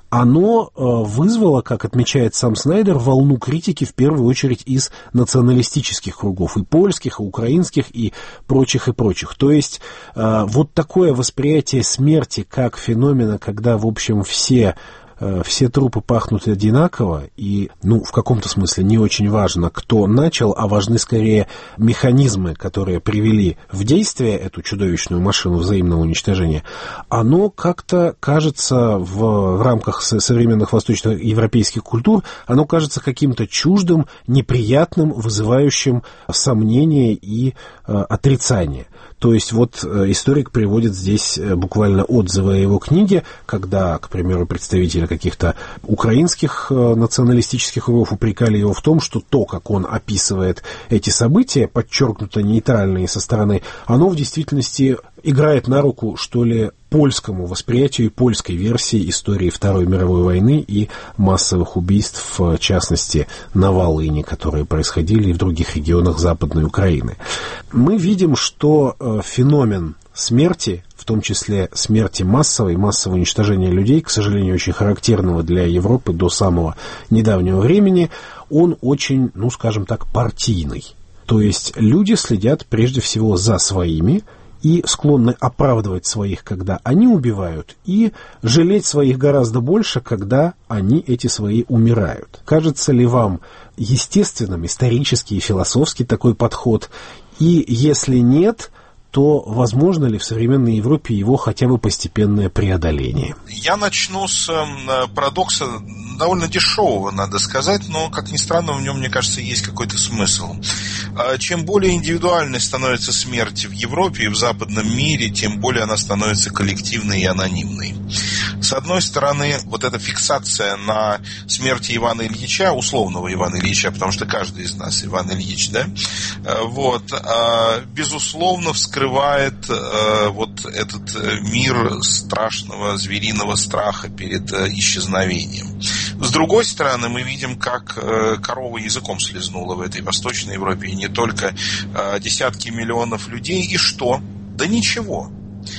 оно вызвало, как отмечает сам Снайдер, волну критики в первую очередь из националистических кругов, и польских, и украинских, и прочих, и прочих. То есть вот такое восприятие смерти как феномена, когда, в общем, все все трупы пахнут одинаково, и, ну, в каком-то смысле не очень важно, кто начал, а важны скорее механизмы, которые привели в действие эту чудовищную машину взаимного уничтожения, оно как-то кажется в, в рамках современных восточноевропейских культур, оно кажется каким-то чуждым, неприятным, вызывающим сомнения и э, отрицание. То есть вот историк приводит здесь буквально отзывы о его книге, когда, к примеру, представители каких-то украинских националистических кругов упрекали его в том, что то, как он описывает эти события, подчеркнуто нейтральные со стороны, оно в действительности играет на руку, что ли, польскому восприятию и польской версии истории Второй мировой войны и массовых убийств, в частности, на Волыни, которые происходили и в других регионах Западной Украины. Мы видим, что феномен смерти, в том числе смерти массовой, массового уничтожения людей, к сожалению, очень характерного для Европы до самого недавнего времени, он очень, ну, скажем так, партийный. То есть люди следят прежде всего за своими и склонны оправдывать своих, когда они убивают, и жалеть своих гораздо больше, когда они, эти свои, умирают. Кажется ли вам естественным, исторически и философски такой подход? И если нет, то возможно ли в современной Европе его хотя бы постепенное преодоление? Я начну с парадокса довольно дешевого, надо сказать, но, как ни странно, в нем, мне кажется, есть какой-то смысл. Чем более индивидуальной становится смерть в Европе и в западном мире, тем более она становится коллективной и анонимной. С одной стороны, вот эта фиксация на смерти Ивана Ильича, условного Ивана Ильича, потому что каждый из нас Иван Ильич, да, вот, безусловно, вскрывает вот этот мир страшного звериного страха перед исчезновением. С другой стороны, мы видим, как корова языком слезнула в этой Восточной Европе, и не только десятки миллионов людей. И что? Да ничего.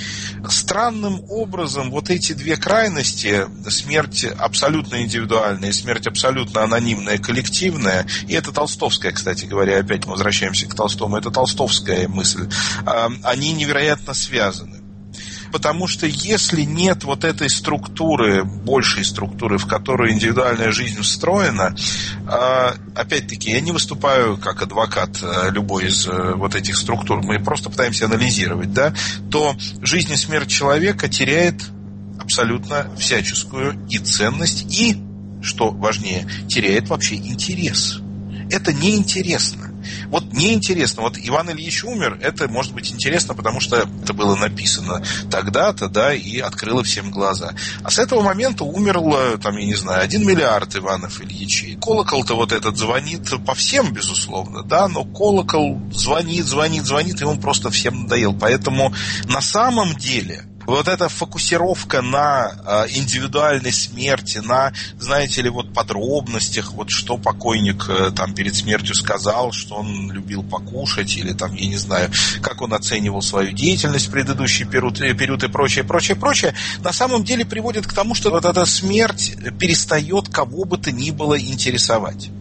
Странным образом вот эти две крайности, смерть абсолютно индивидуальная и смерть абсолютно анонимная, коллективная, и это толстовская, кстати говоря, опять мы возвращаемся к Толстому, это толстовская мысль, они невероятно связаны. Потому что если нет вот этой структуры, большей структуры, в которую индивидуальная жизнь встроена, опять-таки, я не выступаю как адвокат любой из вот этих структур, мы просто пытаемся анализировать, да, то жизнь и смерть человека теряет абсолютно всяческую и ценность, и, что важнее, теряет вообще интерес. Это неинтересно. Вот неинтересно. Вот Иван Ильич умер, это может быть интересно, потому что это было написано тогда-то, да, и открыло всем глаза. А с этого момента умерло, там, я не знаю, один миллиард Иванов Ильичей. Колокол-то вот этот звонит по всем, безусловно, да, но колокол звонит, звонит, звонит, и он просто всем надоел. Поэтому на самом деле Вот эта фокусировка на индивидуальной смерти, на, знаете ли, вот подробностях, вот что покойник там перед смертью сказал, что он любил покушать, или там, я не знаю, как он оценивал свою деятельность в предыдущий период, период и прочее, прочее, прочее, на самом деле приводит к тому, что вот эта смерть перестает кого бы то ни было интересовать.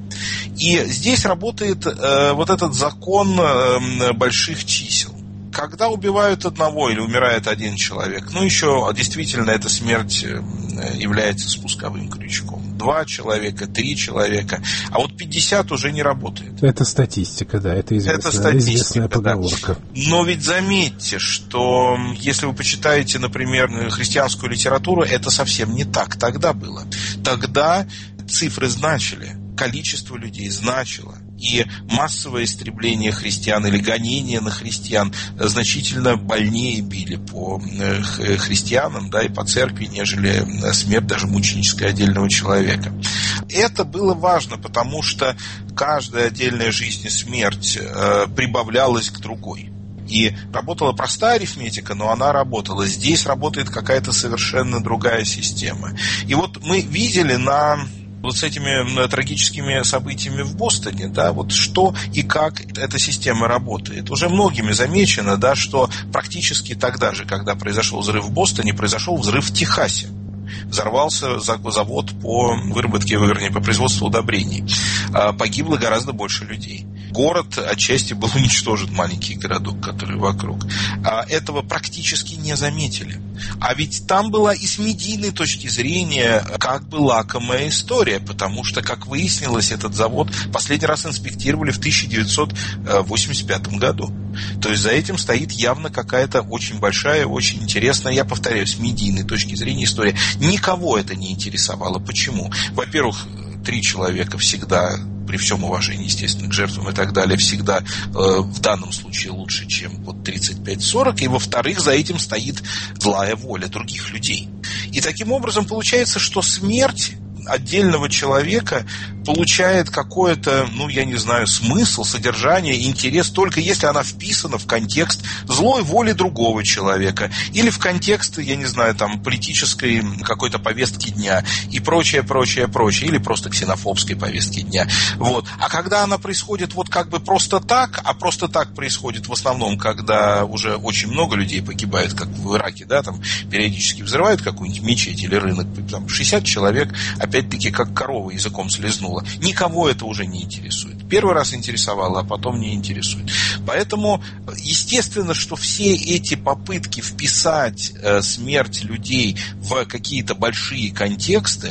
И здесь работает э, вот этот закон э, больших чисел. Когда убивают одного или умирает один человек, ну еще действительно эта смерть является спусковым крючком. Два человека, три человека, а вот пятьдесят уже не работает. Это статистика, да, это известная, это статистика, известная поговорка. Да. Но ведь заметьте, что если вы почитаете, например, христианскую литературу, это совсем не так тогда было. Тогда цифры значили, количество людей значило. И массовое истребление христиан или гонение на христиан значительно больнее били по христианам, да, и по церкви, нежели смерть даже мученическая отдельного человека. Это было важно, потому что каждая отдельная жизнь и смерть э, прибавлялась к другой. И работала простая арифметика, но она работала. Здесь работает какая-то совершенно другая система. И вот мы видели на... вот с этими трагическими событиями в Бостоне, да, вот что и как эта система работает. Уже многими замечено, да, что практически тогда же, когда произошел взрыв в Бостоне, произошел взрыв в Техасе. Взорвался завод по выработке, вернее, по производству удобрений. Погибло гораздо больше людей. Город отчасти был уничтожен, маленький городок, который вокруг. А этого практически не заметили. А ведь там была и с медийной точки зрения как бы лакомая история, потому что, как выяснилось, этот завод последний раз инспектировали в тысяча девятьсот восемьдесят пятом году. То есть за этим стоит явно какая-то очень большая, очень интересная, я повторяю, с медийной точки зрения история. Никого это не интересовало. Почему? Во-первых, три человека всегда... при всем уважении, естественно, к жертвам и так далее, всегда э, в данном случае лучше, чем вот тридцать пять сорок. И, во-вторых, за этим стоит злая воля других людей. И таким образом получается, что смерть отдельного человека получает какое-то, ну, я не знаю, смысл, содержание, интерес, только если она вписана в контекст злой воли другого человека или в контекст, я не знаю, там, политической какой-то повестки дня и прочее, прочее, прочее, или просто ксенофобской повестки дня. Вот. А когда она происходит вот как бы просто так, а просто так происходит в основном, когда уже очень много людей погибает, как в Ираке, да, там периодически взрывают какую-нибудь мечеть или рынок, там шестьдесят человек, опять-таки, как корова языком слезнула. Никого это уже не интересует. Первый раз интересовало, а потом не интересует. Поэтому, естественно, что все эти попытки вписать э, смерть людей в какие-то большие контексты,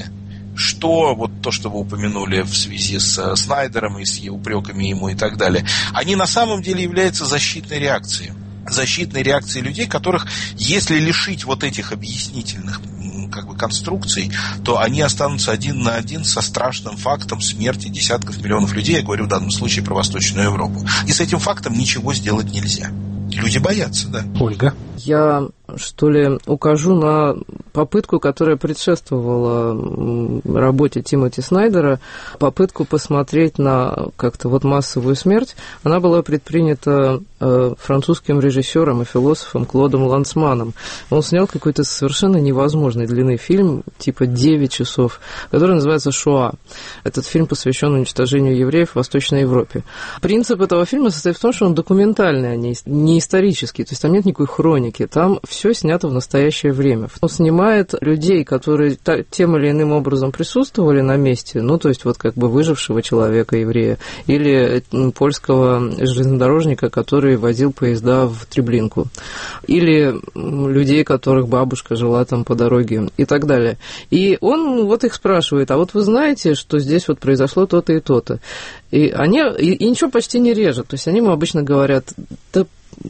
что вот то, что вы упомянули в связи с Снайдером и с упреками ему и так далее, они на самом деле являются защитной реакцией. Защитной реакцией людей, которых, если лишить вот этих объяснительных как бы конструкций, то они останутся один на один со страшным фактом смерти десятков миллионов людей, я говорю в данном случае про Восточную Европу. И с этим фактом ничего сделать нельзя. Люди боятся, да. Ольга? Я, что ли, укажу на попытку, которая предшествовала работе Тимоти Снайдера, попытку посмотреть на как-то вот массовую смерть. Она была предпринята э, французским режиссером и философом Клодом Лансманом. Он снял какой-то совершенно невозможной длины фильм, типа девять часов, который называется «Шоа». Этот фильм посвящен уничтожению евреев в Восточной Европе. Принцип этого фильма состоит в том, что он документальный, а не, не исторический, то есть там нет никакой хроники. Там все снято в настоящее время. Он снимает людей, которые тем или иным образом присутствовали на месте, ну, то есть вот как бы выжившего человека, еврея, или польского железнодорожника, который возил поезда в Треблинку, или людей, которых бабушка жила там по дороге и так далее. И он вот их спрашивает, а вот вы знаете, что здесь вот произошло то-то и то-то? И они и, и ничего почти не режут, то есть они ему обычно говорят, да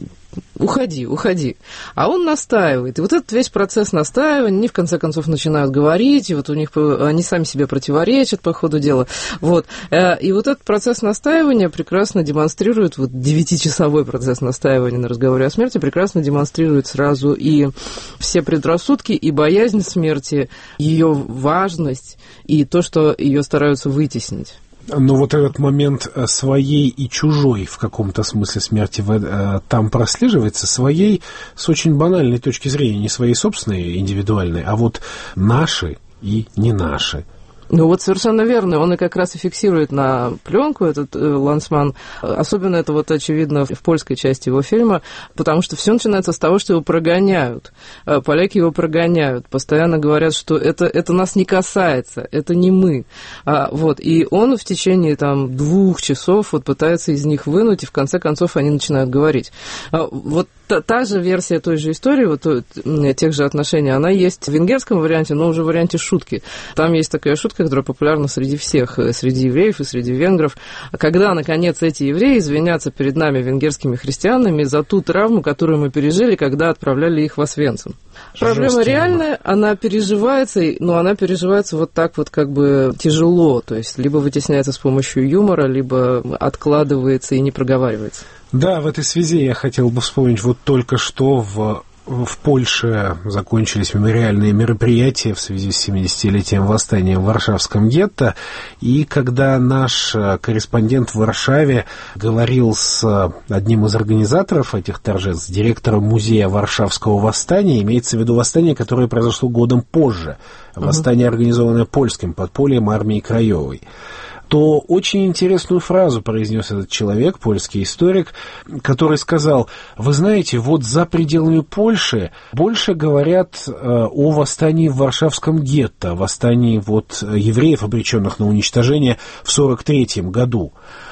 уходи, уходи. А он настаивает. И вот этот весь процесс настаивания, они в конце концов начинают говорить, и вот у них они сами себе противоречат по ходу дела. Вот. И вот этот процесс настаивания прекрасно демонстрирует, вот девятичасовой процесс настаивания на разговоре о смерти прекрасно демонстрирует сразу и все предрассудки, и боязнь смерти, ее важность, и то, что ее стараются вытеснить. Но вот этот момент своей и чужой в каком-то смысле смерти там прослеживается, своей с очень банальной точки зрения, не своей собственной, индивидуальной, а вот наши и не наши. Ну вот совершенно верно, он и как раз и фиксирует на пленку этот э, Лансман. Особенно это вот очевидно в польской части его фильма, потому что все начинается с того, что его прогоняют. Поляки его прогоняют, постоянно говорят, что это, это нас не касается, это не мы. А, вот, и он в течение там, двух часов вот, пытается из них вынуть, и в конце концов они начинают говорить. А, вот та, та же версия той же истории, вот, тех же отношений, она есть в венгерском варианте, но уже в варианте шутки. Там есть такая шутка, которая популярна среди всех, среди евреев и среди венгров. Когда, наконец, эти евреи извинятся перед нами, венгерскими христианами, за ту травму, которую мы пережили, когда отправляли их в Освенцим. Проблема реальная, она переживается, но она переживается вот так вот как бы тяжело, то есть либо вытесняется с помощью юмора, либо откладывается и не проговаривается. Да, в этой связи я хотел бы вспомнить, вот только что в... В Польше закончились мемориальные мероприятия в связи с семидесятилетием восстания в Варшавском гетто, и когда наш корреспондент в Варшаве говорил с одним из организаторов этих торжеств, директором музея Варшавского восстания, имеется в виду восстание, которое произошло годом позже, восстание, организованное польским подпольем армии Краевой, то очень интересную фразу произнес этот человек, польский историк, который сказал: вы знаете, вот за пределами Польши больше говорят э, о восстании в Варшавском гетто, восстании вот евреев, обреченных на уничтожение в сорок третьем году.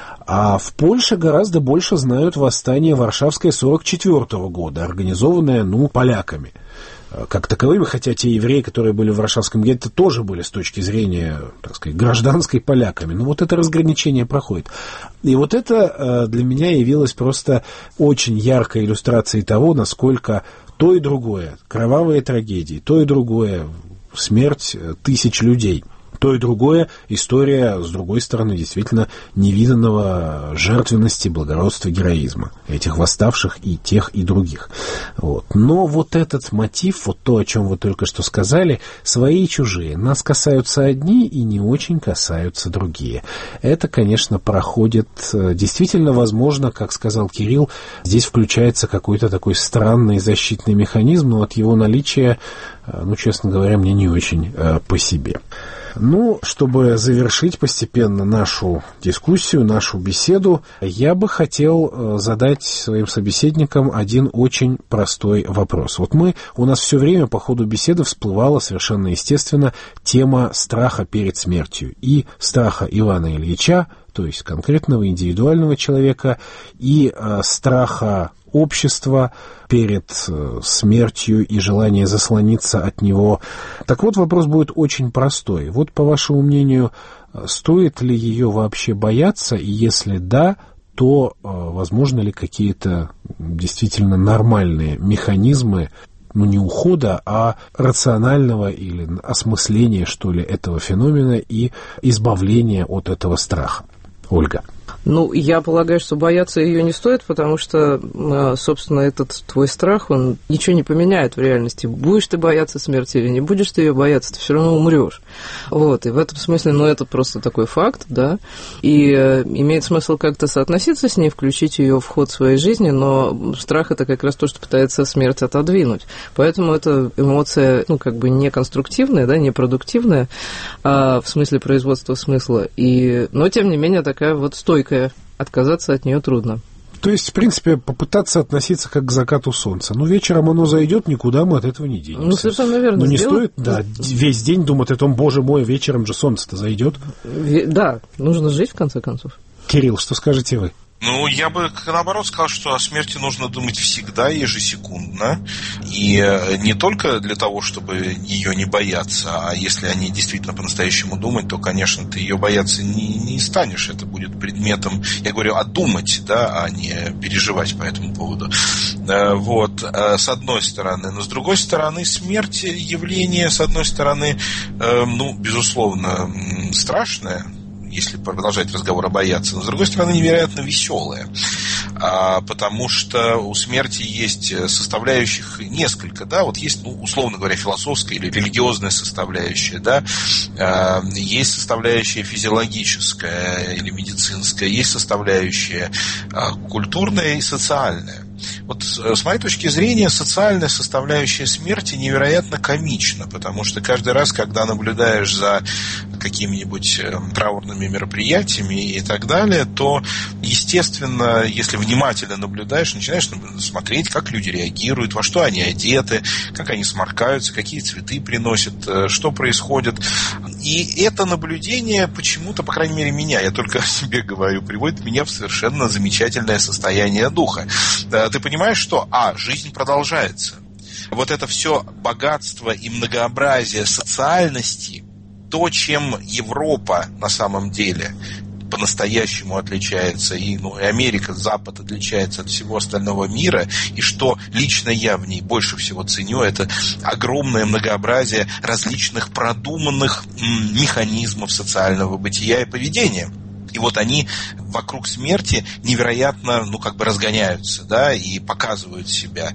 А в Польше гораздо больше знают восстание Варшавское сорок четвёртого года, организованное, ну, поляками. Как таковыми, хотя те евреи, которые были в Варшавском гетто, тоже были с точки зрения, так сказать, гражданской поляками. Но вот это разграничение проходит. И вот это для меня явилось просто очень яркой иллюстрацией того, насколько то и другое, кровавые трагедии, то и другое, смерть тысяч людей, то и другое история, с другой стороны, действительно невиданного жертвенности, благородства, героизма этих восставших и тех, и других. Вот. Но вот этот мотив, вот то, о чем вы только что сказали, свои и чужие, нас касаются одни и не очень касаются другие. Это, конечно, проходит действительно, возможно, как сказал Кирилл, здесь включается какой-то такой странный защитный механизм, но от его наличия, ну, честно говоря, мне не очень по себе. Ну, чтобы завершить постепенно нашу дискуссию, нашу беседу, я бы хотел задать своим собеседникам один очень простой вопрос. Вот мы, у нас все время по ходу беседы всплывала совершенно естественно тема страха перед смертью. И страха Ивана Ильича, то есть конкретного индивидуального человека, и э, страха общества перед э, смертью и желание заслониться от него. Так вот, вопрос будет очень простой. Вот, по вашему мнению, стоит ли ее вообще бояться, и если да, то э, возможно ли какие-то действительно нормальные механизмы, ну, не ухода, а рационального или осмысления, что ли, этого феномена и избавления от этого страха? Ольга. Ну, я полагаю, что бояться ее не стоит, потому что, собственно, этот твой страх, он ничего не поменяет в реальности. Будешь ты бояться смерти или не будешь ты ее бояться, ты все равно умрешь. Вот, и в этом смысле, ну, это просто такой факт, да, и э, имеет смысл как-то соотноситься с ней, включить ее в ход своей жизни, но страх — это как раз то, что пытается смерть отодвинуть. Поэтому это эмоция, ну, как бы не конструктивная, да, не продуктивная, а в смысле производства смысла. И, но, тем не менее, такая вот стойкая. Отказаться от нее трудно. То есть, в принципе, попытаться относиться как к закату солнца. Ну, вечером оно зайдет, никуда мы от этого не денемся. Ну, совершенно верно. Но не сделать... стоит, да, весь день думать о том, боже мой, вечером же солнце-то зайдет. Да, нужно жить, в конце концов. Кирилл, что скажете вы? Ну, я бы, наоборот, сказал, что о смерти нужно думать всегда, ежесекундно. И не только для того, чтобы ее не бояться, а если о ней действительно по-настоящему думать, то, конечно, ты ее бояться не, не станешь. Это будет предметом, я говорю, одумать, да, а не переживать по этому поводу. Вот, с одной стороны. Но с другой стороны, смерть явление, с одной стороны, ну, безусловно, страшное, если продолжать разговор о бояться, но, с другой стороны, невероятно веселое. потому что у смерти есть составляющих несколько, да, вот есть, ну, условно говоря, философская или религиозная составляющая, да, есть составляющая физиологическая или медицинская, есть составляющая культурная и социальная. Вот с моей точки зрения, социальная составляющая смерти невероятно комична, потому что каждый раз, когда наблюдаешь за какими-нибудь траурными мероприятиями и так далее, то, естественно, если внимательно наблюдаешь, начинаешь смотреть, как люди реагируют, во что они одеты, как они сморкаются, какие цветы приносят, что происходит. И это наблюдение почему-то, по крайней мере, меня, я только о себе говорю, приводит меня в совершенно замечательное состояние духа. Ты понимаешь, что, а, жизнь продолжается. Вот это все богатство и многообразие социальности, то, чем Европа на самом деле по-настоящему отличается, и, ну, и Америка, Запад отличается от всего остального мира, и что лично я в ней больше всего ценю, это огромное многообразие различных продуманных м, механизмов социального бытия и поведения. И вот они вокруг смерти невероятно, ну, как бы разгоняются, да, и показывают себя.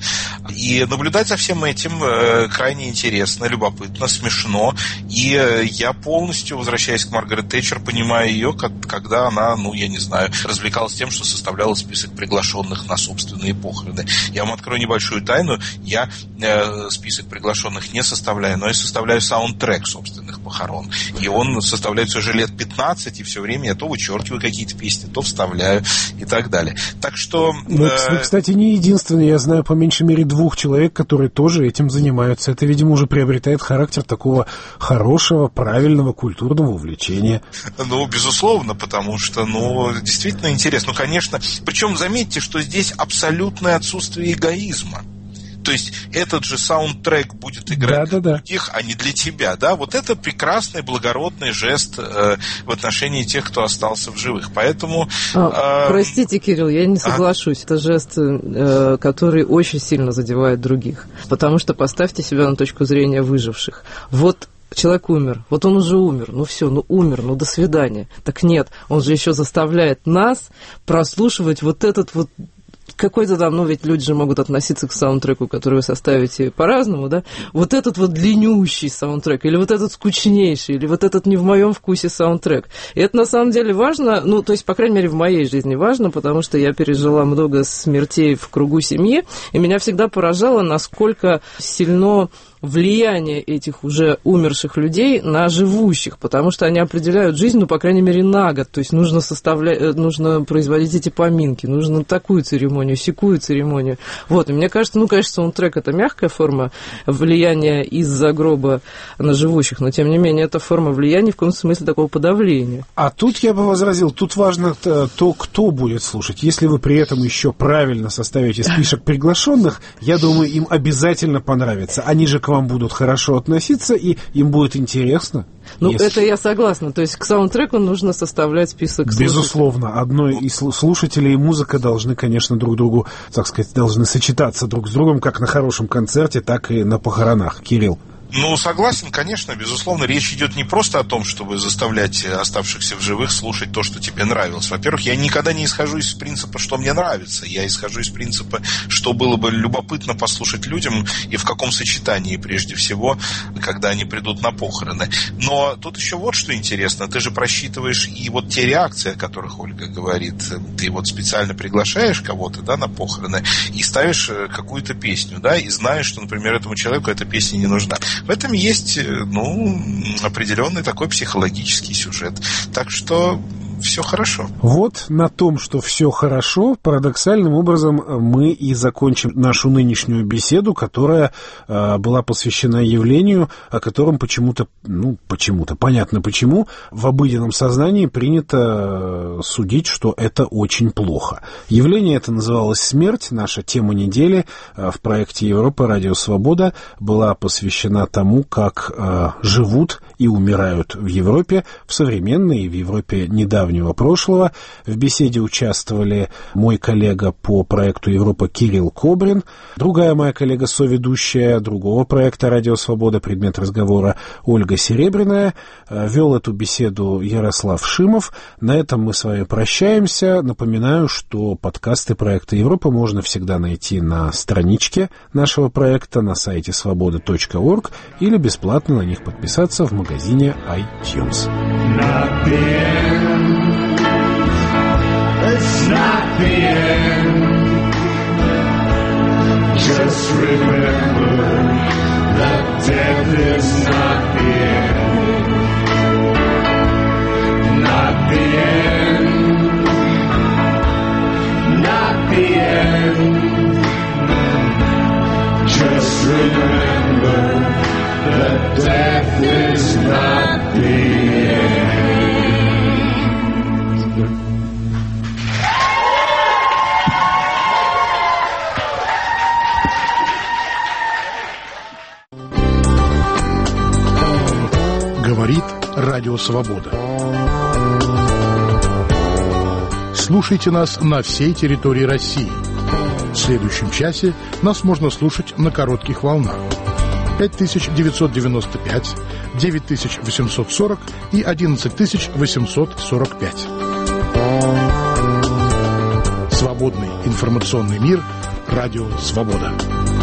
И наблюдать за всем этим э, крайне интересно, любопытно, смешно. И э, я полностью, возвращаясь к Маргарет Тэтчер, понимаю ее, как, когда она, ну, я не знаю, развлекалась тем, что составляла список приглашенных на собственные похороны. Я вам открою небольшую тайну. Я э, список приглашенных не составляю, но я составляю саундтрек собственных похорон. И он составляется уже лет пятнадцать, и все время я то вычеркиваю какие-то песни, то вставляю и так далее. Так что... Вы, э... кстати, не единственный. Я знаю по меньшей мере двух человек, которые тоже этим занимаются. Это, видимо, уже приобретает характер такого хорошего, правильного, культурного увлечения. Ну, безусловно, потому что, ну, действительно интересно. Ну, конечно, причем заметьте, что здесь абсолютное отсутствие эгоизма. То есть этот же саундтрек будет играть да, да, для да. других, а не для тебя, да? Вот это прекрасный, благородный жест э, в отношении тех, кто остался в живых. Поэтому... А, э, простите, Кирилл, я не соглашусь. А? Это жест, э, который очень сильно задевает других. Потому что поставьте себя на точку зрения выживших. Вот человек умер, вот он уже умер, ну все, ну умер, ну до свидания. Так нет, он же еще заставляет нас прослушивать вот этот вот какой-то там, ну ведь люди же могут относиться к саундтреку, который вы составите по-разному, да, вот этот вот длиннющий саундтрек, или вот этот скучнейший, или вот этот не в моем вкусе саундтрек. И это на самом деле важно, ну, то есть, по крайней мере, в моей жизни важно, потому что я пережила много смертей в кругу семьи, и меня всегда поражало, насколько сильно влияние этих уже умерших людей на живущих, потому что они определяют жизнь, ну, по крайней мере, на год. То есть нужно составлять, нужно производить эти поминки, нужно такую церемонию, сякую церемонию. Вот, и мне кажется, ну, конечно, саундтрек – это мягкая форма влияния из-за гроба на живущих, но, тем не менее, это форма влияния в каком-то смысле такого подавления. А тут я бы возразил, тут важно то, кто будет слушать. Если вы при этом еще правильно составите список приглашенных, я думаю, им обязательно понравится. Они же к вам будут хорошо относиться, и им будет интересно. Ну, если... это я согласна. То есть к саундтреку нужно составлять список слушателей. Безусловно. Одной из слушателей и музыка должны, конечно, друг другу, так сказать, должны сочетаться друг с другом, как на хорошем концерте, так и на похоронах. Кирилл. Ну, согласен, конечно, безусловно, речь идет не просто о том, чтобы заставлять оставшихся в живых слушать то, что тебе нравилось. Во-первых, я никогда не исхожу из принципа, что мне нравится. Я исхожу из принципа, что было бы любопытно послушать людям и в каком сочетании, прежде всего, когда они придут на похороны. Но тут еще вот что интересно. Ты же просчитываешь и вот те реакции, о которых Ольга говорит. Ты вот специально приглашаешь кого-то, да, на похороны и ставишь какую-то песню, да, и знаешь, что, например, этому человеку эта песня не нужна. В этом есть, ну, определенный такой психологический сюжет. Так что все хорошо. Вот на том, что все хорошо, парадоксальным образом мы и закончим нашу нынешнюю беседу, которая э, была посвящена явлению, о котором почему-то, ну, почему-то, понятно почему, в обыденном сознании принято судить, что это очень плохо. Явление это называлось «Смерть». Наша тема недели э, в проекте «Европа. Радио Свобода» была посвящена тому, как э, живут и умирают в Европе, в современной и в Европе недавней недавнего прошлого. В беседе участвовали мой коллега по проекту «Европа» Кирилл Кобрин, другая моя коллега-соведущая другого проекта «Радио Свобода», предмет разговора Ольга Серебряная. Вел эту беседу Ярослав Шимов. На этом мы с вами прощаемся. Напоминаю, что подкасты проекта «Европа» можно всегда найти на страничке нашего проекта на сайте свобода точка орг или бесплатно на них подписаться в магазине iTunes. Not the end. It's not the end. Just remember that death is not the end. Not the end. Not the end. Just remember that death is not the end. Говорит Радио Свобода. Слушайте нас на всей территории России. В следующем часе нас можно слушать на коротких волнах. пять тысяч девятьсот девяносто пять, девять тысяч восемьсот сорок и одиннадцать тысяч восемьсот сорок пять. Свободный информационный мир. Радио Свобода.